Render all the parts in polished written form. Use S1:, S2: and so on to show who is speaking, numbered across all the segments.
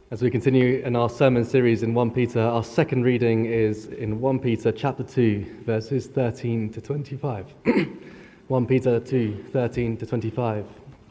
S1: As we continue in our sermon series in 1 Peter, our second reading is in 1 Peter chapter 2, verses 13 to 25. 1 Peter 2, 13 to 25.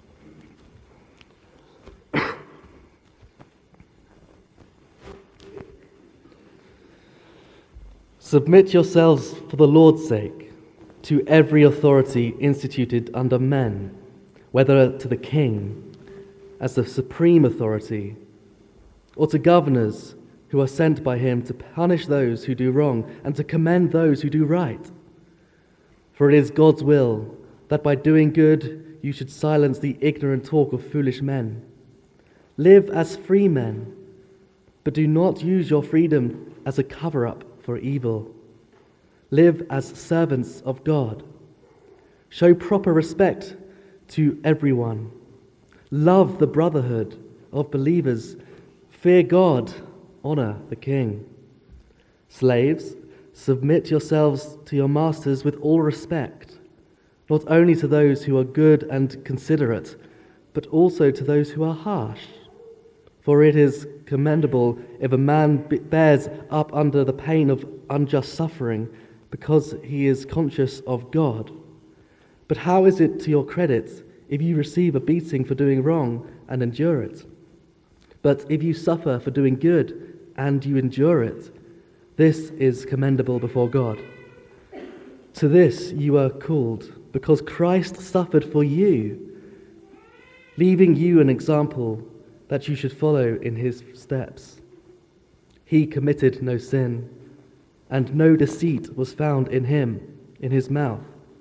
S1: Submit yourselves for the Lord's sake to every authority instituted under men, whether to the king as the supreme authority, or to governors who are sent by him to punish those who do wrong and to commend those who do right. For it is God's will that by doing good you should silence the ignorant talk of foolish men. Live as free men, but do not use your freedom as a cover-up for evil. Live as servants of God. Show proper respect to everyone. Love the brotherhood of believers. Fear God, honor the king. Slaves, submit yourselves to your masters with all respect, not only to those who are good and considerate, but also to those who are harsh. For it is commendable if a man bears up under the pain of unjust suffering, because he is conscious of God. But how is it to your credit if you receive a beating for doing wrong and endure it? But if you suffer for doing good and you endure it, this is commendable before God. To this you are called, because Christ suffered for you, leaving you an example that you should follow in his steps. He committed no sin, and no deceit was found in him, in his mouth.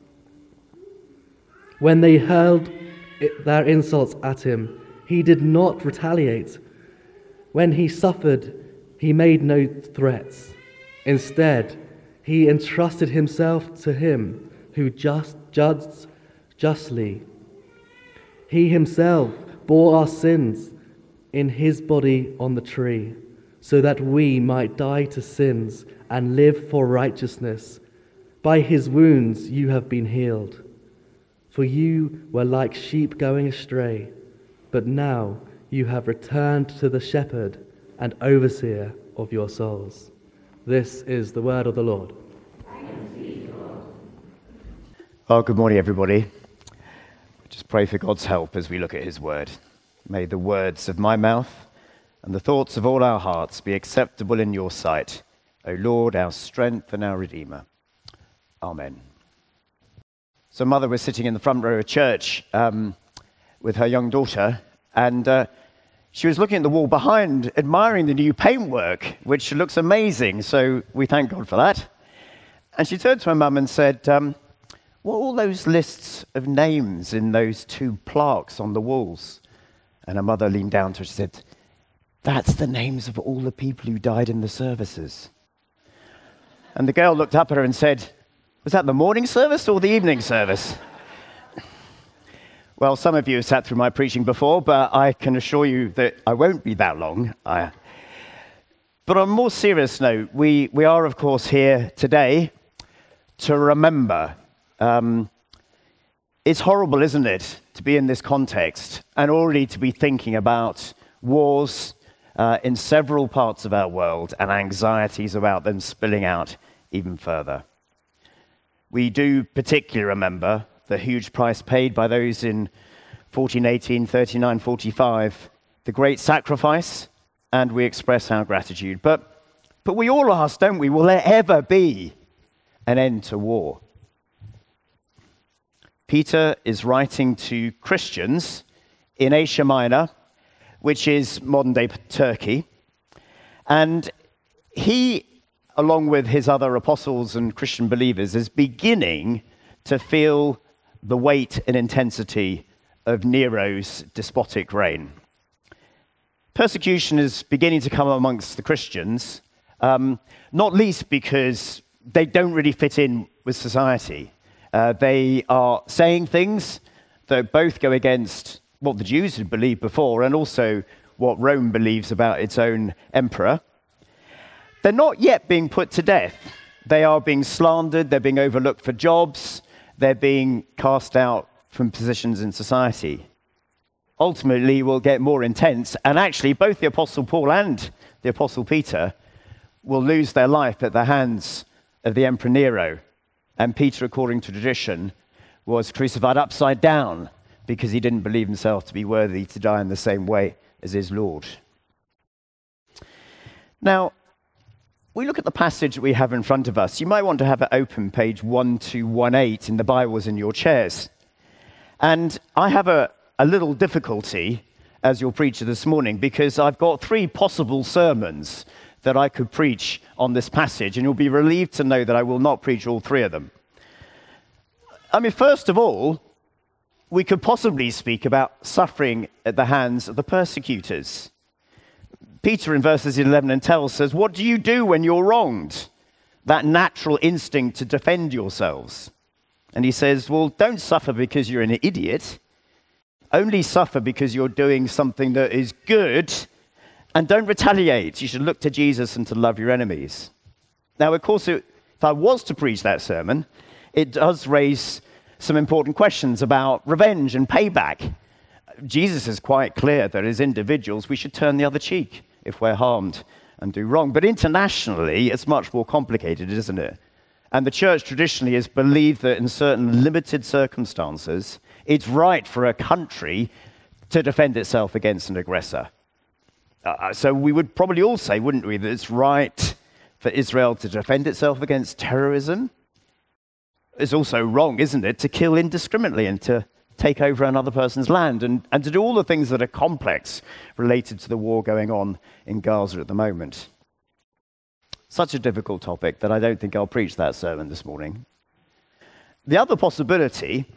S1: When they hurled their insults at him, he did not retaliate. When he suffered, he made no threats. Instead, he entrusted himself to him who judged justly. He himself bore our sins in his body on the tree, so that we might die to sins and live for righteousness. By his wounds you have been healed. For you were like sheep going astray, but now you have returned to the shepherd and overseer of your souls. This is the word of the Lord.
S2: Well, good morning, everybody. Just pray for God's help as we look at his word. May the words of my mouth and the thoughts of all our hearts be acceptable in your sight, O Lord, our strength and our Redeemer. Amen. So Mother was sitting in the front row of church with her young daughter, and she was looking at the wall behind, admiring the new paintwork, which looks amazing, so we thank God for that. And she turned to her mum and said, what are all those lists of names in those two plaques on the walls? And her mother leaned down to her and said, that's the names of all the people who died in the services. And the girl looked up at her and said, was that the morning service or the evening service? Well, some of you have sat through my preaching before, but I can assure you that I won't be that long. But on a more serious note, we are, of course, here today to remember. It's horrible, isn't it, to be in this context and already to be thinking about wars in several parts of our world and anxieties about them spilling out even further. We do particularly remember the huge price paid by those in 1418, 39, 45, the great sacrifice, and we express our gratitude. But we all ask, don't we, will there ever be an end to war? Peter is writing to Christians in Asia Minor, which is modern-day Turkey, and he, along with his other apostles and Christian believers, is beginning to feel the weight and intensity of Nero's despotic reign. Persecution is beginning to come amongst the Christians, not least because they don't really fit in with society. They are saying things that both go against what the Jews had believed before and also what Rome believes about its own emperor. They're not yet being put to death. They are being slandered, they're being overlooked for jobs, they're being cast out from positions in society. ultimately will get more intense. And actually, both the Apostle Paul and the Apostle Peter will lose their life at the hands of the Emperor Nero. And Peter, according to tradition, was crucified upside down because he didn't believe himself to be worthy to die in the same way as his Lord. Now, we look at the passage we have in front of us. You might want to have it open, page 1218 in the Bibles in your chairs. And I have a little difficulty as your preacher this morning because I've got 3 possible sermons that I could preach on this passage, and you'll be relieved to know that I will not preach all 3 of them. I mean, first of all, we could possibly speak about suffering at the hands of the persecutors. Peter in verses 11 and 12 says, "What do you do when you're wronged?" That natural instinct to defend yourselves. And he says, well, don't suffer because you're an idiot. Only suffer because you're doing something that is good, and don't retaliate. You should look to Jesus and to love your enemies. Now, of course, if I was to preach that sermon, it does raise some important questions about revenge and payback. Jesus is quite clear that as individuals, we should turn the other cheek if we're harmed and do wrong. But internationally, it's much more complicated, isn't it? And the church traditionally has believed that in certain limited circumstances, it's right for a country to defend itself against an aggressor. So we would probably all say, wouldn't we, that it's right for Israel to defend itself against terrorism. It's also wrong, isn't it, to kill indiscriminately and to take over another person's land and to do all the things that are complex related to the war going on in Gaza at the moment. Such a difficult topic that I don't think I'll preach that sermon this morning. The other possibility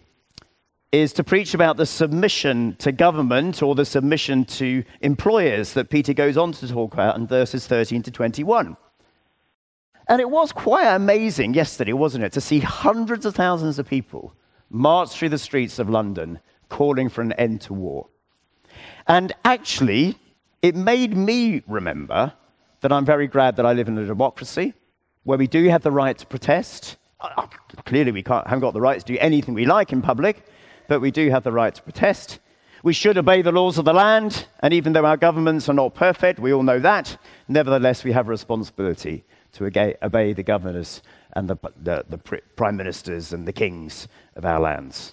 S2: is to preach about the submission to government or the submission to employers that Peter goes on to talk about in verses 13 to 21. And it was quite amazing yesterday, wasn't it, to see hundreds of thousands of people march through the streets of London calling for an end to war. And actually, it made me remember that I'm very glad that I live in a democracy where we do have the right to protest. Clearly, we haven't got the right to do anything we like in public, but we do have the right to protest. We should obey the laws of the land, and even though our governments are not perfect, we all know that, nevertheless, we have a responsibility to obey the governors and the prime ministers and the kings of our lands.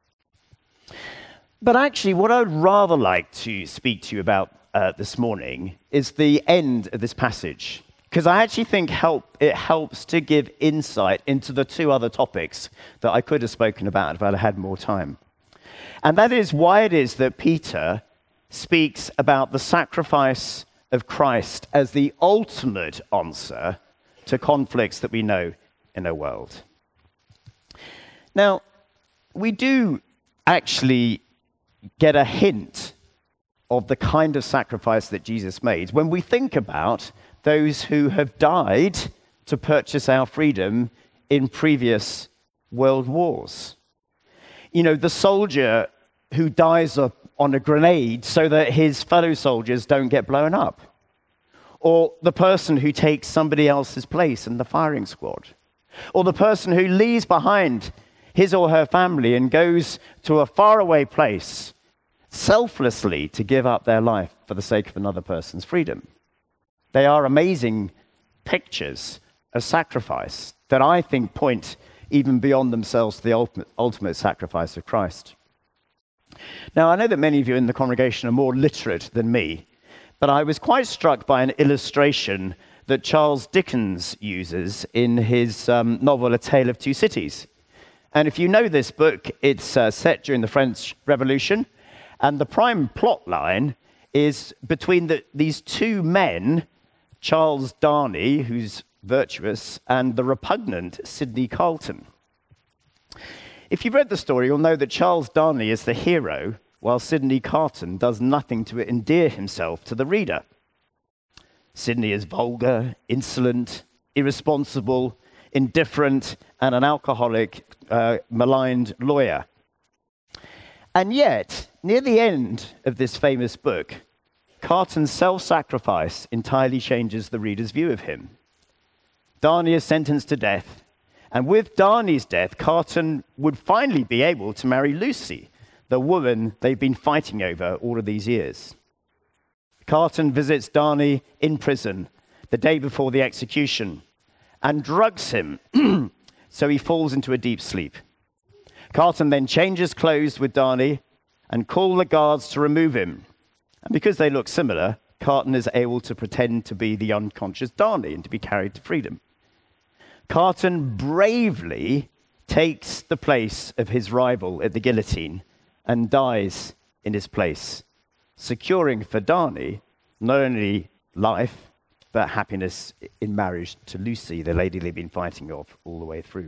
S2: But actually, what I'd rather like to speak to you about this morning is the end of this passage, because I actually think it helps to give insight into the 2 other topics that I could have spoken about if I had more time. And that is why it is that Peter speaks about the sacrifice of Christ as the ultimate answer to conflicts that we know in our world. Now, we do actually get a hint of the kind of sacrifice that Jesus made when we think about those who have died to purchase our freedom in previous world wars. You know, the soldier who dies on a grenade so that his fellow soldiers don't get blown up. Or the person who takes somebody else's place in the firing squad. Or the person who leaves behind his or her family and goes to a faraway place selflessly to give up their life for the sake of another person's freedom. They are amazing pictures of sacrifice that I think point even beyond themselves to the ultimate sacrifice of Christ. Now, I know that many of you in the congregation are more literate than me, but I was quite struck by an illustration that Charles Dickens uses in his novel A Tale of Two Cities. And if you know this book, it's set during the French Revolution, and the prime plot line is between these 2 men, Charles Darnay, who's virtuous, and the repugnant Sidney Carton. If you've read the story, you'll know that Charles Darnay is the hero, while Sidney Carton does nothing to endear himself to the reader. Sidney is vulgar, insolent, irresponsible, indifferent, and an alcoholic, maligned lawyer. And yet, near the end of this famous book, Carton's self-sacrifice entirely changes the reader's view of him. Darnay is sentenced to death, and with Darnay's death, Carton would finally be able to marry Lucy, the woman they've been fighting over all of these years. Carton visits Darney in prison the day before the execution and drugs him so he falls into a deep sleep. Carton then changes clothes with Darney and calls the guards to remove him. And because they look similar, Carton is able to pretend to be the unconscious Darney and to be carried to freedom. Carton bravely takes the place of his rival at the guillotine and dies in his place, securing for Darney not only life, but happiness in marriage to Lucy, the lady they've been fighting of all the way through.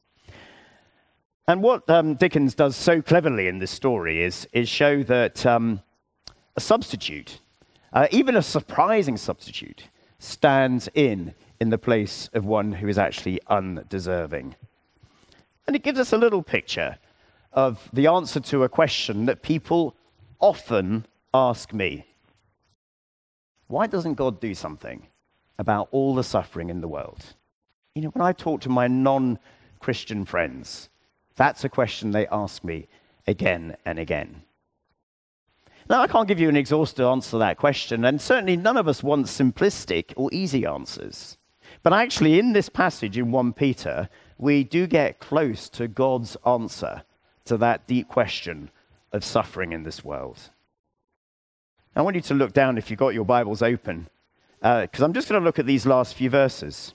S2: And what Dickens does so cleverly in this story is show that a substitute, even a surprising substitute, stands in the place of one who is actually undeserving. And it gives us a little picture of the answer to a question that people often ask me. Why doesn't God do something about all the suffering in the world? You know, when I talk to my non-Christian friends, that's a question they ask me again and again. Now, I can't give you an exhaustive answer to that question, and certainly none of us want simplistic or easy answers. But actually, in this passage in 1 Peter, we do get close to God's answer to that deep question of suffering in this world. I want you to look down, if you've got your Bibles open, because I'm just going to look at these last few verses.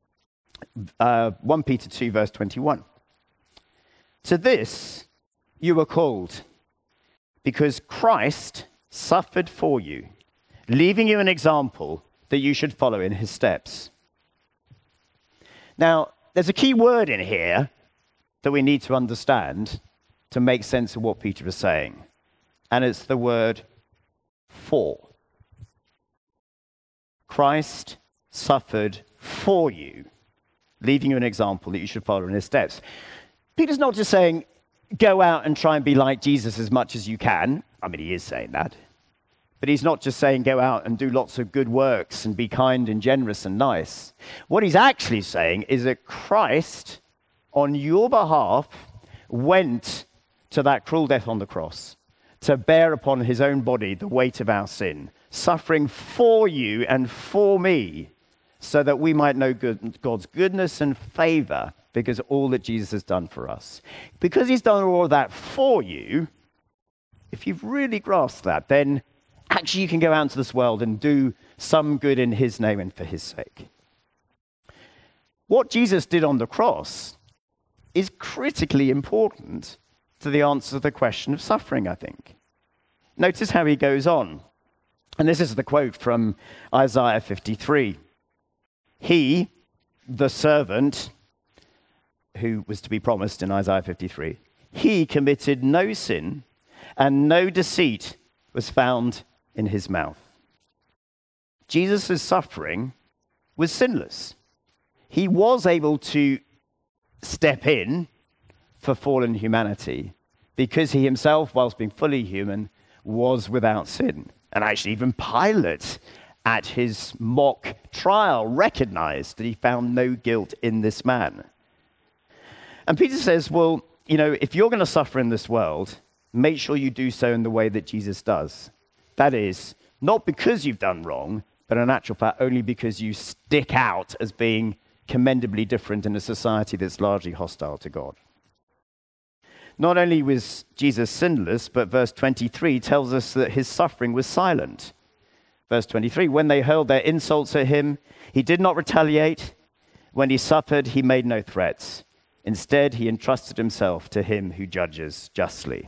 S2: 1 Peter 2, verse 21. To this you were called, because Christ suffered for you, leaving you an example that you should follow in his steps. Now, there's a key word in here that we need to understand to make sense of what Peter is saying, and it's the word for. Christ suffered for you, leaving you an example that you should follow in his steps. Peter's not just saying, go out and try and be like Jesus as much as you can. I mean, he is saying that. But he's not just saying, go out and do lots of good works and be kind and generous and nice. What he's actually saying is that Christ, on your behalf, went to that cruel death on the cross to bear upon his own body the weight of our sin, suffering for you and for me, so that we might know God's goodness and favor because of all that Jesus has done for us. Because he's done all of that for you, if you've really grasped that, then actually you can go out into this world and do some good in his name and for his sake. What Jesus did on the cross is critically important to the answer to the question of suffering, I think. Notice how he goes on. And this is the quote from Isaiah 53. He, the servant who was to be promised in Isaiah 53, he committed no sin, and no deceit was found in his mouth. Jesus' suffering was sinless. He was able to step in for fallen humanity because he himself, whilst being fully human, was without sin. And actually even Pilate, at his mock trial, recognized that he found no guilt in this man. And Peter says, well, you know, if you're going to suffer in this world, make sure you do so in the way that Jesus does. That is, not because you've done wrong, but in actual fact, only because you stick out as being commendably different in a society that's largely hostile to God. Not only was Jesus sinless, but verse 23 tells us that his suffering was silent. Verse 23, when they hurled their insults at him, he did not retaliate. When he suffered, he made no threats. Instead, he entrusted himself to him who judges justly.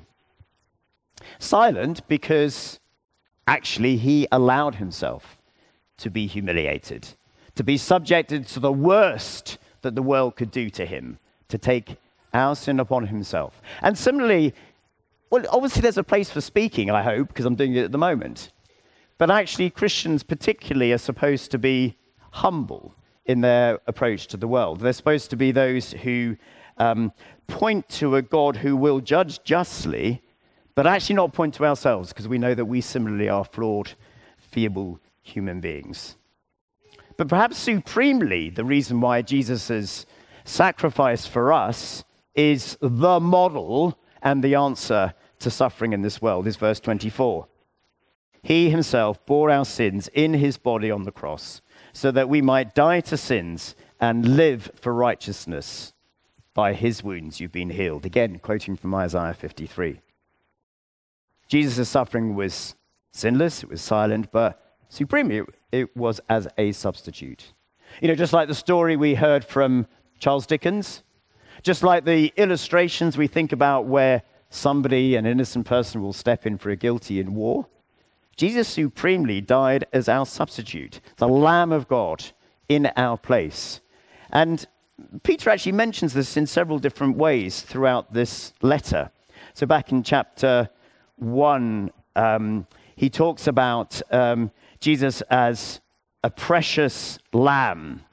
S2: Silent because actually he allowed himself to be humiliated, to be subjected to the worst that the world could do to him, to take our sin upon himself. And similarly, well, obviously there's a place for speaking, I hope, because I'm doing it at the moment. But actually, Christians particularly are supposed to be humble in their approach to the world. They're supposed to be those who point to a God who will judge justly, but actually not point to ourselves, because we know that we similarly are flawed, feeble human beings. But perhaps supremely, the reason why Jesus' sacrifice for us is the model and the answer to suffering in this world is verse 24. He himself bore our sins in his body on the cross, so that we might die to sins and live for righteousness. By his wounds you've been healed. Again, quoting from Isaiah 53. Jesus' suffering was sinless, it was silent, but supremely it was as a substitute. Just like the story we heard from Charles Dickens, just like the illustrations we think about where somebody, an innocent person, will step in for a guilty in war, Jesus supremely died as our substitute, the Lamb of God in our place. And Peter actually mentions this in several different ways throughout this letter. So back in chapter 1, he talks about Jesus as a precious lamb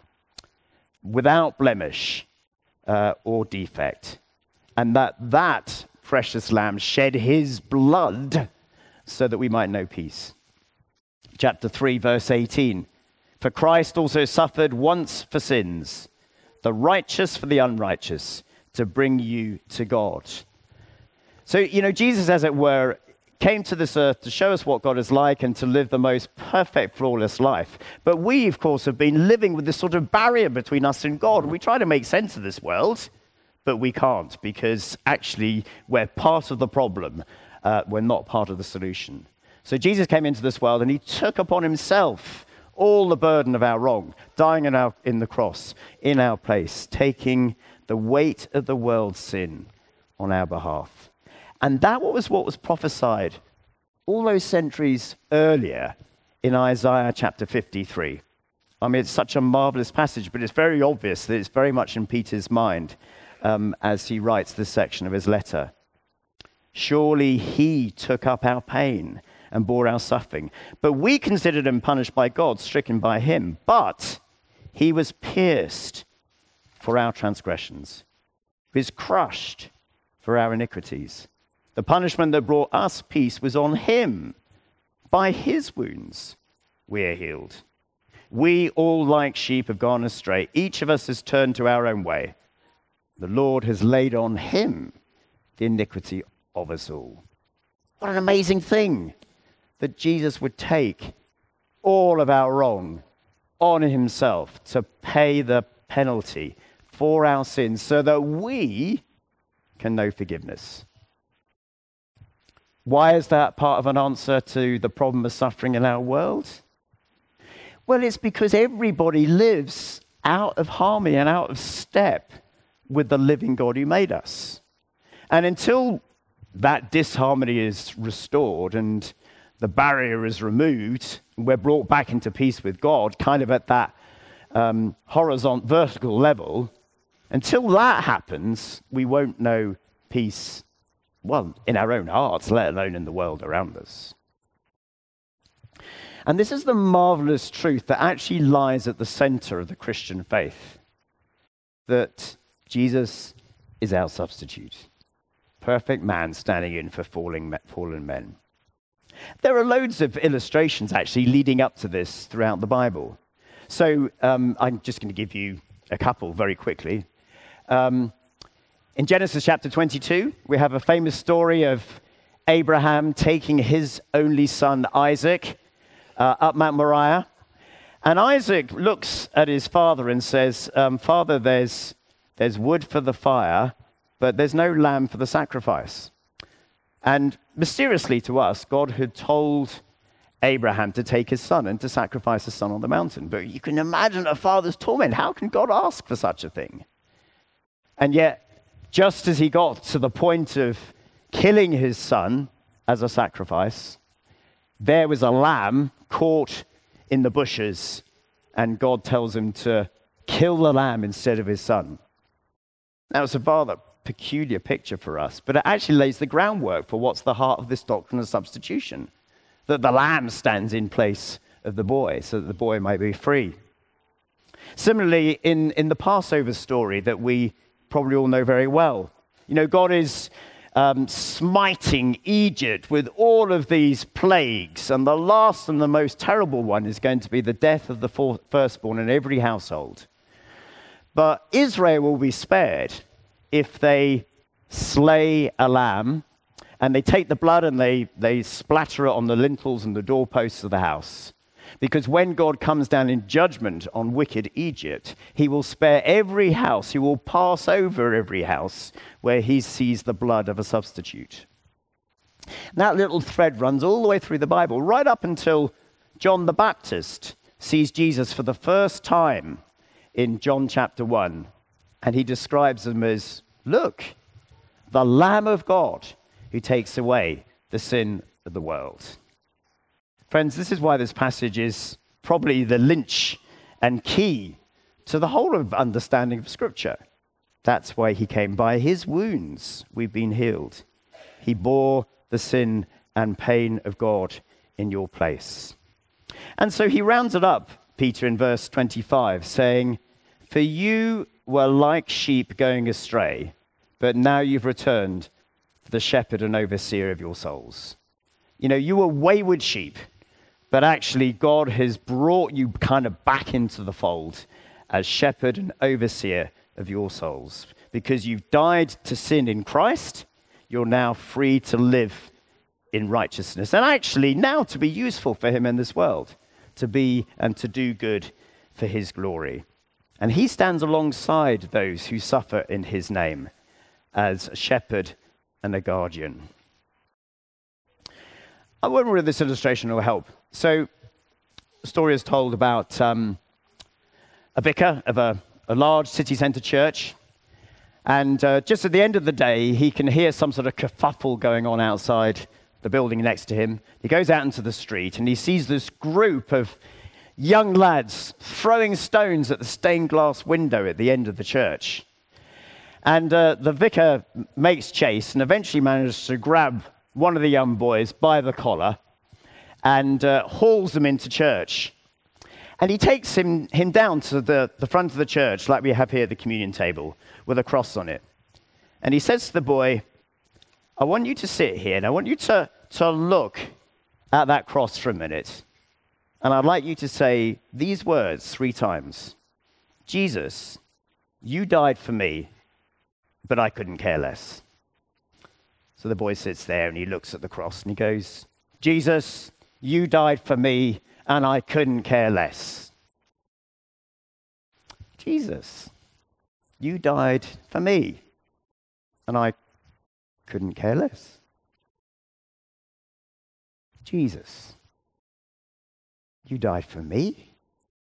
S2: without blemish or defect, and that precious lamb shed his blood so that we might know peace. Chapter 3, verse 18, for Christ also suffered once for sins, the righteous for the unrighteous, to bring you to God. So, Jesus, as it were, came to this earth to show us what God is like and to live the most perfect, flawless life. But we, of course, have been living with this sort of barrier between us and God. We try to make sense of this world, but we can't, because actually we're part of the problem. We're not part of the solution. So Jesus came into this world and he took upon himself all the burden of our wrong, dying in the cross, in our place, taking the weight of the world's sin on our behalf. And that was what was prophesied all those centuries earlier in Isaiah chapter 53. I mean, it's such a marvelous passage, but it's very obvious that it's very much in Peter's mind as he writes this section of his letter. Surely he took up our pain and bore our suffering, but we considered him punished by God, stricken by him. But he was pierced for our transgressions, he was crushed for our iniquities. The punishment that brought us peace was on him. By his wounds we are healed. We all like sheep have gone astray. Each of us has turned to our own way. The Lord has laid on him the iniquity of us all. What an amazing thing that Jesus would take all of our wrong on himself to pay the penalty for our sins so that we can know forgiveness. Why is that part of an answer to the problem of suffering in our world? Well, it's because everybody lives out of harmony and out of step with the living God who made us. And until that disharmony is restored and the barrier is removed, we're brought back into peace with God, kind of at that vertical level, until that happens, we won't know peace, well, in our own hearts, let alone in the world around us. And this is the marvelous truth that actually lies at the center of the Christian faith, that Jesus is our substitute, perfect man standing in for fallen men. There are loads of illustrations actually leading up to this throughout the Bible. So I'm just going to give you a couple very quickly. In Genesis chapter 22, we have a famous story of Abraham taking his only son Isaac up Mount Moriah. And Isaac looks at his father and says, Father, there's wood for the fire, but there's no lamb for the sacrifice. And mysteriously to us, God had told Abraham to take his son and to sacrifice his son on the mountain. But you can imagine a father's torment. How can God ask for such a thing? And yet, just as he got to the point of killing his son as a sacrifice, there was a lamb caught in the bushes, and God tells him to kill the lamb instead of his son. Now, it's a rather peculiar picture for us, but it actually lays the groundwork for what's the heart of this doctrine of substitution, that the lamb stands in place of the boy so that the boy might be free. Similarly, in the Passover story that we probably all know very well, God is smiting Egypt with all of these plagues, and the last and the most terrible one is going to be the death of the firstborn in every household. But Israel will be spared if they slay a lamb and they take the blood and they splatter it on the lintels and the doorposts of the house. Because when God comes down in judgment on wicked Egypt, he will spare every house, he will pass over every house where he sees the blood of a substitute. That little thread runs all the way through the Bible, right up until John the Baptist sees Jesus for the first time in John chapter 1. And he describes him as, look, the Lamb of God who takes away the sin of the world. Friends, this is why this passage is probably the linch and key to the whole of understanding of Scripture. That's why he came. By his wounds we've been healed. He bore the sin and pain of God in your place. And so he rounds it up, Peter, in verse 25, saying, for you were like sheep going astray, but now you've returned to the shepherd and overseer of your souls. You know, you were wayward sheep, but actually God has brought you kind of back into the fold as shepherd and overseer of your souls. Because you've died to sin in Christ, you're now free to live in righteousness. And actually now to be useful for him in this world, to be and to do good for his glory. And he stands alongside those who suffer in his name as a shepherd and a guardian. I wonder whether this illustration will help. So, a story is told about a vicar of a large city centre church. And just at the end of the day, he can hear some sort of kerfuffle going on outside the building next to him. He goes out into the street and he sees this group of young lads throwing stones at the stained glass window at the end of the church. And the vicar makes chase and eventually manages to grab one of the young boys by the collar and hauls him into church. And he takes him down to the front of the church, like we have here at the communion table, with a cross on it. And he says to the boy, I want you to sit here, and I want you to look at that cross for a minute. And I'd like you to say these words 3 times. Jesus, you died for me, but I couldn't care less. So the boy sits there and he looks at the cross and he goes, Jesus, you died for me and I couldn't care less. Jesus, you died for me and I couldn't care less. Jesus, you died for me?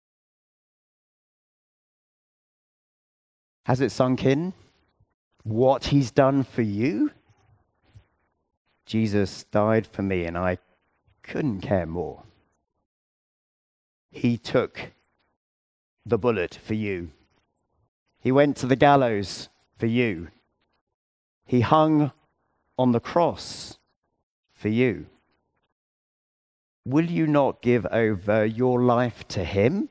S2: Has it sunk in what he's done for you? Jesus died for me and I couldn't care more. He took the bullet for you. He went to the gallows for you. He hung on the cross for you. Will you not give over your life to him?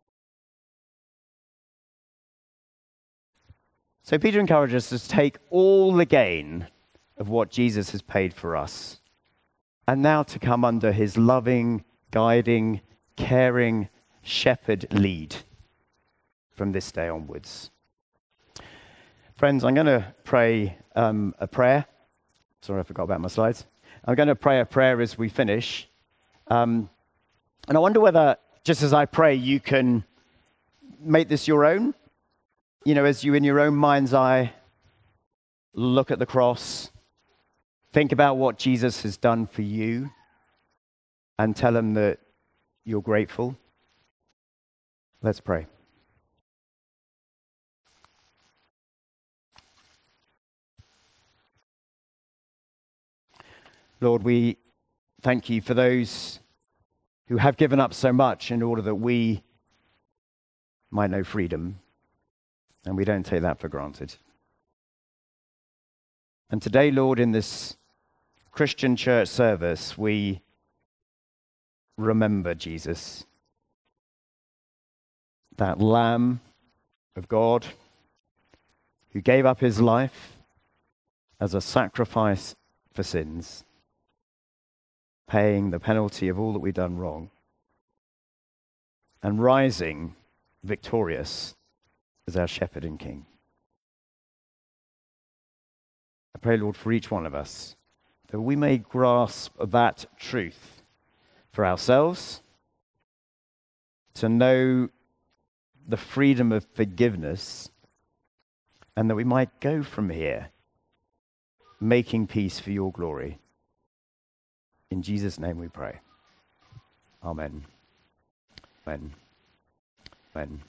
S2: So Peter encourages us to take all the gain of what Jesus has paid for us, and now to come under his loving, guiding, caring shepherd lead from this day onwards. Friends, I'm going to pray a prayer. Sorry, I forgot about my slides. I'm going to pray a prayer as we finish. And I wonder whether, just as I pray, you can make this your own. You know, as you in your own mind's eye look at the cross, think about what Jesus has done for you, and tell him that you're grateful. Let's pray. Lord, we thank you for those who have given up so much in order that we might know freedom, and we don't take that for granted. And today, Lord, in this Christian church service, we remember Jesus, that Lamb of God who gave up his life as a sacrifice for sins, paying the penalty of all that we've done wrong, and rising victorious as our shepherd and king. I pray, Lord, for each one of us that we may grasp that truth for ourselves, to know the freedom of forgiveness, and that we might go from here making peace for your glory. In Jesus' name we pray. Amen. Amen. Amen.